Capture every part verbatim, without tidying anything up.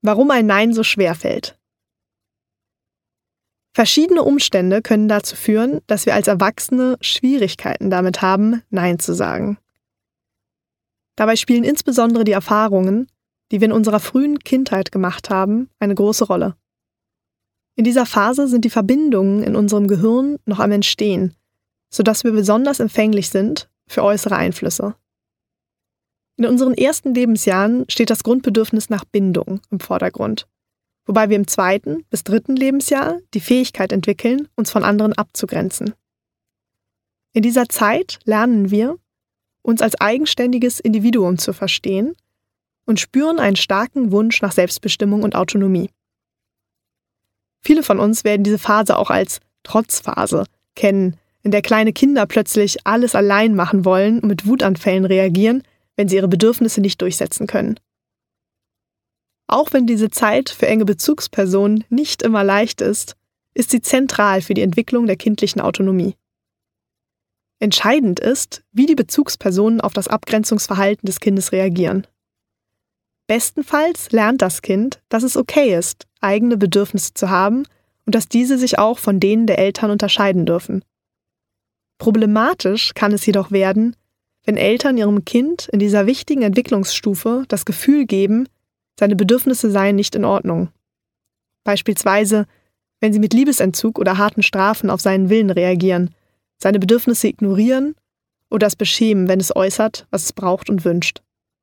Warum ein Nein so schwer fällt. Verschiedene Umstände können dazu führen, dass wir als Erwachsene Schwierigkeiten damit haben, Nein zu sagen. Dabei spielen insbesondere die Erfahrungen, die wir in unserer frühen Kindheit gemacht haben, eine große Rolle. In dieser Phase sind die Verbindungen in unserem Gehirn noch am Entstehen, sodass wir besonders empfänglich sind für äußere Einflüsse. In unseren ersten Lebensjahren steht das Grundbedürfnis nach Bindung im Vordergrund, wobei wir im zweiten bis dritten Lebensjahr die Fähigkeit entwickeln, uns von anderen abzugrenzen. In dieser Zeit lernen wir, uns als eigenständiges Individuum zu verstehen und spüren einen starken Wunsch nach Selbstbestimmung und Autonomie. Viele von uns werden diese Phase auch als Trotzphase kennen, in der kleine Kinder plötzlich alles allein machen wollen und mit Wutanfällen reagieren, wenn sie ihre Bedürfnisse nicht durchsetzen können. Auch wenn diese Zeit für enge Bezugspersonen nicht immer leicht ist, ist sie zentral für die Entwicklung der kindlichen Autonomie. Entscheidend ist, wie die Bezugspersonen auf das Abgrenzungsverhalten des Kindes reagieren. Bestenfalls lernt das Kind, dass es okay ist, eigene Bedürfnisse zu haben und dass diese sich auch von denen der Eltern unterscheiden dürfen. Problematisch kann es jedoch werden, wenn Eltern ihrem Kind in dieser wichtigen Entwicklungsstufe das Gefühl geben, seine Bedürfnisse seien nicht in Ordnung. Beispielsweise, wenn sie mit Liebesentzug oder harten Strafen auf seinen Willen reagieren, seine Bedürfnisse ignorieren oder es beschämen, wenn es äußert, was es braucht und wünscht.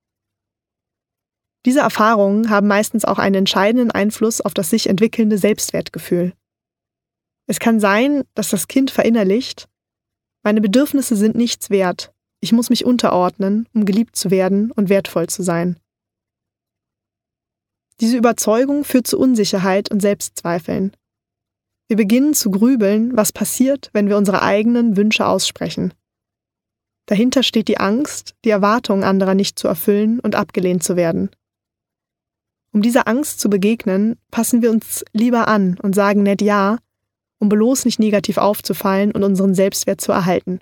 Diese Erfahrungen haben meistens auch einen entscheidenden Einfluss auf das sich entwickelnde Selbstwertgefühl. Es kann sein, dass das Kind verinnerlicht: Meine Bedürfnisse sind nichts wert, ich muss mich unterordnen, um geliebt zu werden und wertvoll zu sein. Diese Überzeugung führt zu Unsicherheit und Selbstzweifeln. Wir beginnen zu grübeln, was passiert, wenn wir unsere eigenen Wünsche aussprechen. Dahinter steht die Angst, die Erwartungen anderer nicht zu erfüllen und abgelehnt zu werden. Um dieser Angst zu begegnen, passen wir uns lieber an und sagen nett Ja, um bloß nicht negativ aufzufallen und unseren Selbstwert zu erhalten.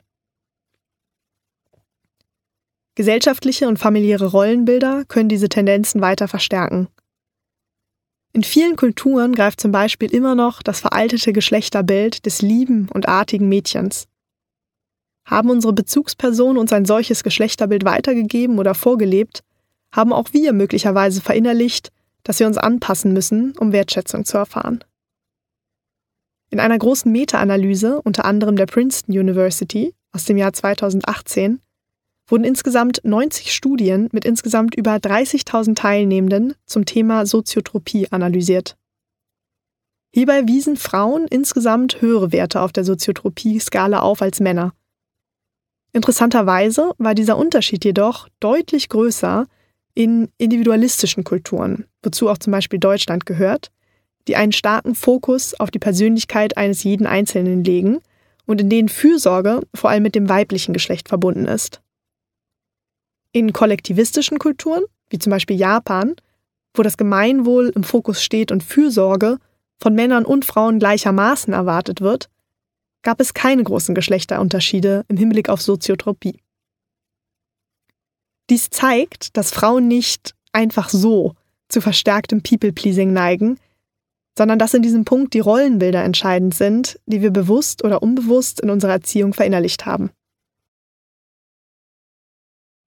Gesellschaftliche und familiäre Rollenbilder können diese Tendenzen weiter verstärken. In vielen Kulturen greift zum Beispiel immer noch das veraltete Geschlechterbild des lieben und artigen Mädchens. Haben unsere Bezugspersonen uns ein solches Geschlechterbild weitergegeben oder vorgelebt, haben auch wir möglicherweise verinnerlicht, dass wir uns anpassen müssen, um Wertschätzung zu erfahren. In einer großen Meta-Analyse, unter anderem der Princeton University aus dem Jahr zweitausendachtzehn, wurden insgesamt neunzig Studien mit insgesamt über dreißigtausend Teilnehmenden zum Thema Soziotropie analysiert. Hierbei wiesen Frauen insgesamt höhere Werte auf der Soziotropie-Skala auf als Männer. Interessanterweise war dieser Unterschied jedoch deutlich größer in individualistischen Kulturen, wozu auch zum Beispiel Deutschland gehört, die einen starken Fokus auf die Persönlichkeit eines jeden Einzelnen legen und in denen Fürsorge vor allem mit dem weiblichen Geschlecht verbunden ist. In kollektivistischen Kulturen, wie zum Beispiel Japan, wo das Gemeinwohl im Fokus steht und Fürsorge von Männern und Frauen gleichermaßen erwartet wird, gab es keine großen Geschlechterunterschiede im Hinblick auf Soziotropie. Dies zeigt, dass Frauen nicht einfach so zu verstärktem People-Pleasing neigen, sondern dass in diesem Punkt die Rollenbilder entscheidend sind, die wir bewusst oder unbewusst in unserer Erziehung verinnerlicht haben.